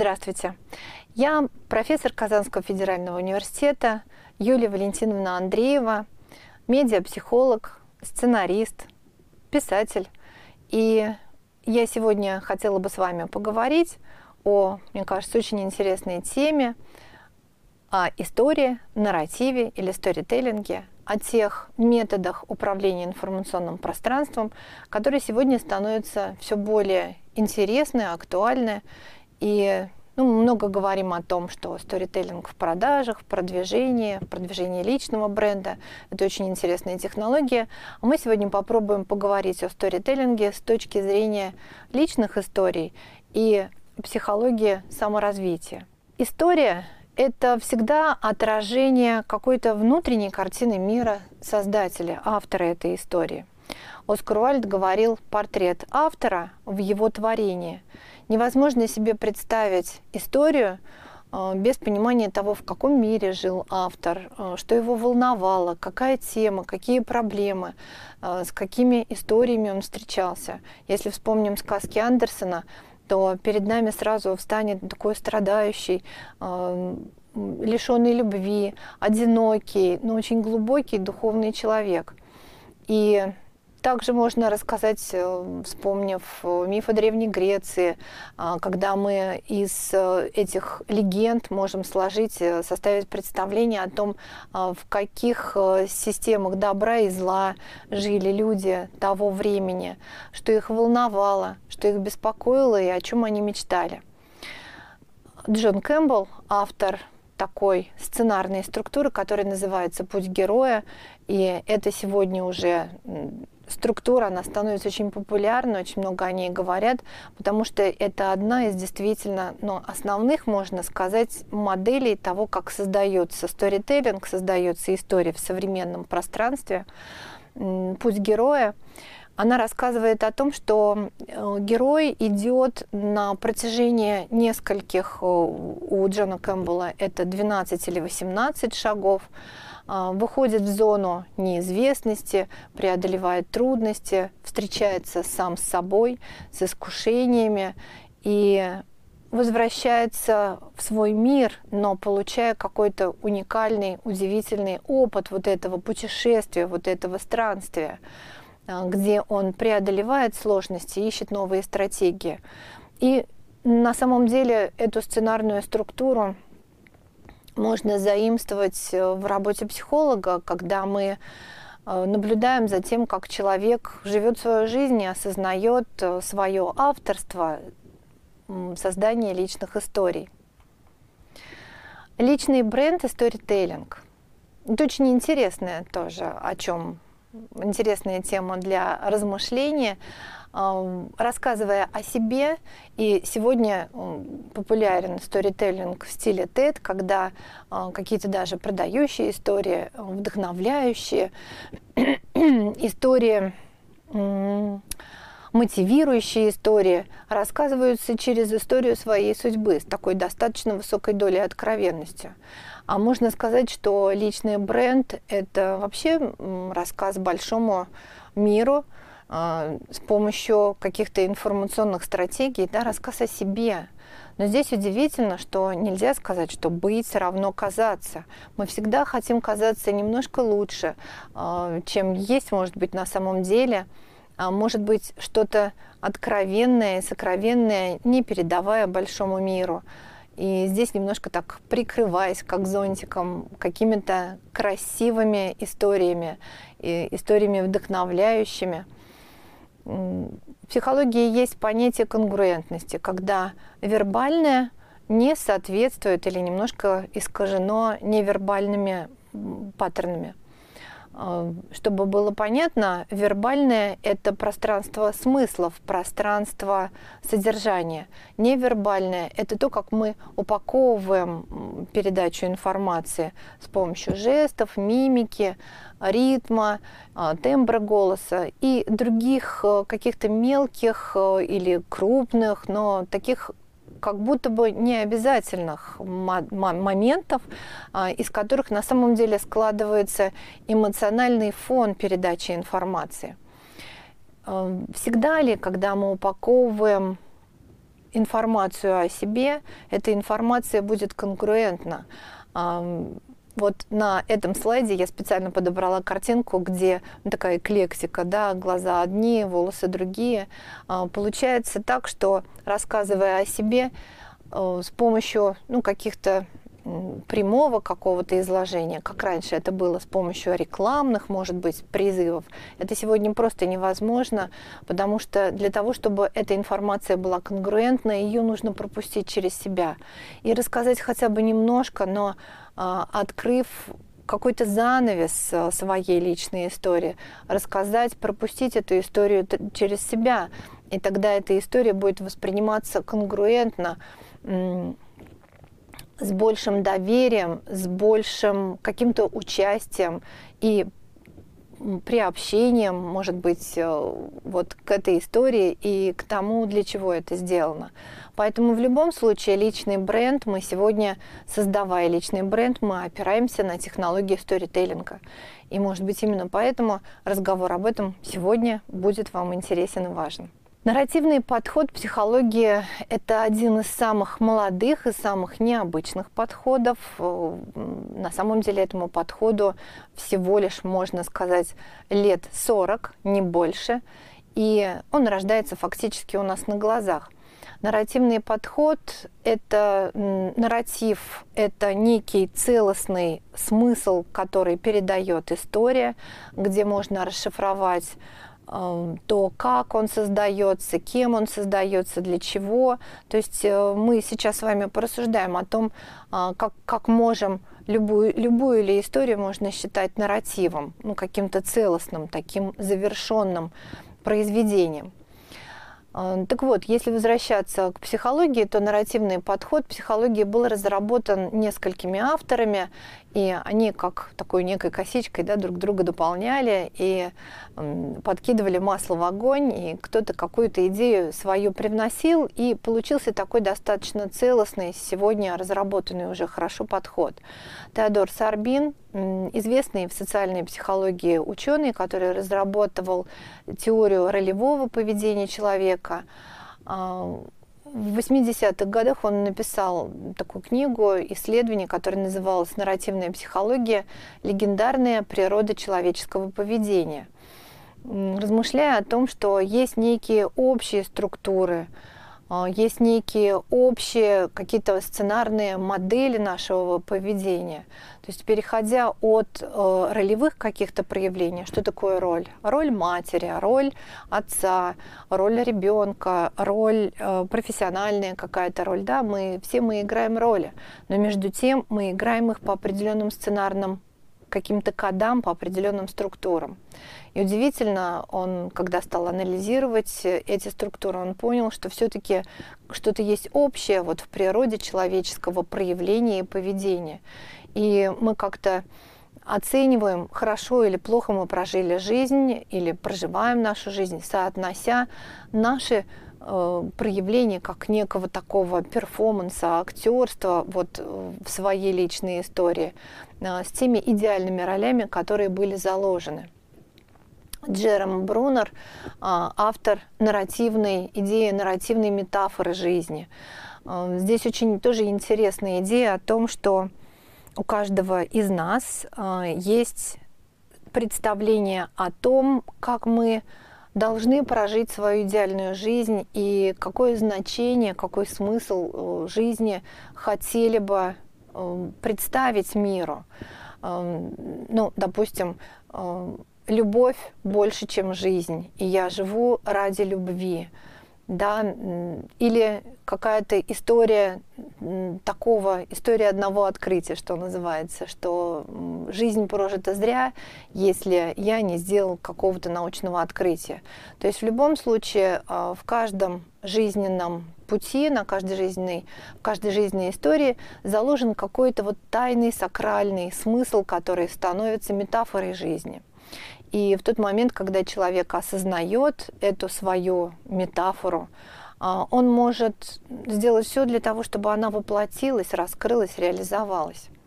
Здравствуйте. Я профессор Казанского федерального университета Юлия Валентиновна Андреева, медиапсихолог, сценарист, писатель. И я сегодня хотела бы с вами поговорить о, мне кажется, очень интересной теме, о истории, нарративе или сторителлинге, о тех методах управления информационным пространством, которые сегодня становятся все более интересны, актуальны. И много говорим о том, что сторителлинг в продажах, в продвижении личного бренда – это очень интересная технология. А мы сегодня попробуем поговорить о сторителлинге с точки зрения личных историй и психологии саморазвития. История – это всегда отражение какой-то внутренней картины мира создателя, автора этой истории. Оскар Уайльд говорил: портрет автора в его творении. Невозможно себе представить историю без понимания того, в каком мире жил автор, что его волновало, какая тема, какие проблемы, с какими историями он встречался. Если вспомним сказки Андерсена, то перед нами сразу встанет такой страдающий, лишенный любви, одинокий, но очень глубокий духовный человек. И также можно рассказать, вспомнив миф о Древней Греции, когда мы из этих легенд можем составить представление о том, в каких системах добра и зла жили люди того времени, что их волновало, что их беспокоило и о чем они мечтали. Джон Кэмпбелл, автор такой сценарной структуры, которая называется «Путь героя», и это сегодня уже структура, она становится очень популярной, очень много о ней говорят, потому что это одна из действительно основных, можно сказать, моделей того, как создается сторителлинг, создается история в современном пространстве. «Путь героя», она рассказывает о том, что герой идет на протяжении нескольких, у Джона Кэмпбелла это 12 или 18 шагов, выходит в зону неизвестности, преодолевает трудности, встречается сам с собой, с искушениями и возвращается в свой мир, но получая какой-то уникальный, удивительный опыт вот этого путешествия, вот этого странствия, где он преодолевает сложности, ищет новые стратегии. И на самом деле эту сценарную структуру можно заимствовать в работе психолога, когда мы наблюдаем за тем, как человек живет свою жизнь и осознает свое авторство, создание личных историй. Личный бренд и сторителлинг. Это очень интересная тоже, интересная тема для размышления. Рассказывая о себе, и сегодня популярен сторителлинг в стиле TED, когда какие-то даже продающие истории, вдохновляющие истории, мотивирующие истории рассказываются через историю своей судьбы с такой достаточно высокой долей откровенности. А можно сказать, что личный бренд – это вообще рассказ большому миру с помощью каких-то информационных стратегий, рассказ о себе. Но здесь удивительно, что нельзя сказать, что быть равно казаться. Мы всегда хотим казаться немножко лучше, чем есть, может быть, на самом деле. Может быть, что-то откровенное, сокровенное, не передавая большому миру. И здесь немножко так прикрываясь, как зонтиком, какими-то красивыми историями, историями вдохновляющими. В психологии есть понятие конгруентности, когда вербальное не соответствует или немножко искажено невербальными паттернами. Чтобы было понятно, вербальное – это пространство смыслов, пространство содержания. Невербальное – это то, как мы упаковываем передачу информации с помощью жестов, мимики, ритма, тембра голоса и других каких-то мелких или крупных, но таких как будто бы необязательных моментов, из которых на самом деле складывается эмоциональный фон передачи информации. Всегда ли, когда мы упаковываем информацию о себе, эта информация будет конгруентна. Вот на этом слайде я специально подобрала картинку, где такая эклектика, да, глаза одни, волосы другие. Получается так, что, рассказывая о себе с помощью каких-то прямого какого-то изложения, как раньше это было с помощью рекламных, может быть, призывов, это сегодня просто невозможно, потому что для того, чтобы эта информация была конгруентна, ее нужно пропустить через себя и рассказать хотя бы немножко, но открыв какой-то занавес своей личной истории, рассказать, пропустить эту историю через себя, и тогда эта история будет восприниматься конгруентно, с большим доверием, с большим каким-то участием и приобщением, может быть, вот к этой истории и к тому, для чего это сделано. Поэтому в любом случае личный бренд, мы сегодня, создавая личный бренд, мы опираемся на технологии сторителлинга. И, может быть, именно поэтому разговор об этом сегодня будет вам интересен и важен. Нарративный подход психологии – это один из самых молодых и самых необычных подходов. На самом деле этому подходу всего лишь, можно сказать, лет 40, не больше. И он рождается фактически у нас на глазах. Нарративный подход – это нарратив, это некий целостный смысл, который передает история, где можно расшифровать то, как он создается, кем он создается, для чего. То есть мы сейчас с вами порассуждаем о том, как можем любую ли историю можно считать нарративом, каким-то целостным, таким завершенным произведением. Так вот, если возвращаться к психологии, то нарративный подход психологии был разработан несколькими авторами, и они как такой некой косичкой, да, друг друга дополняли и подкидывали масло в огонь, и кто-то какую-то идею свою привносил, и получился такой достаточно целостный, сегодня разработанный уже хорошо подход. Теодор Сорбин, известный в социальной психологии ученый, который разработал теорию ролевого поведения человека. В 80-х годах он написал такую книгу, исследование, которое называлось «Нарративная психология. Легендарная природа человеческого поведения», размышляя о том, что есть некие общие структуры, есть некие общие какие-то сценарные модели нашего поведения. То есть, переходя от ролевых каких-то проявлений, что такое роль? Роль матери, роль отца, роль ребенка, роль профессиональная какая-то роль. Да, все мы играем роли, но между тем мы играем их по определенным сценарным каким-то кодам, по определенным структурам. И удивительно, он, когда стал анализировать эти структуры, он понял, что все-таки что-то есть общее вот в природе человеческого проявления и поведения. И мы как-то оцениваем, хорошо или плохо мы прожили жизнь, или проживаем нашу жизнь, соотнося наши проявление как некого такого перформанса, актерства вот в своей личной истории с теми идеальными ролями, которые были заложены. Джером Брунер, автор нарративной идеи, нарративной метафоры жизни. Здесь очень тоже интересная идея о том, что у каждого из нас есть представление о том, как мы должны прожить свою идеальную жизнь и какое значение, какой смысл жизни хотели бы представить миру. Допустим, любовь больше, чем жизнь, и я живу ради любви. Да? Или какая-то история история одного открытия, что называется, что жизнь прожита зря, если я не сделал какого-то научного открытия. То есть в любом случае в каждом жизненном пути, в каждой жизненной истории заложен какой-то вот тайный, сакральный смысл, который становится метафорой жизни. И в тот момент, когда человек осознает эту свою метафору, он может сделать все для того, чтобы она воплотилась, раскрылась, реализовалась.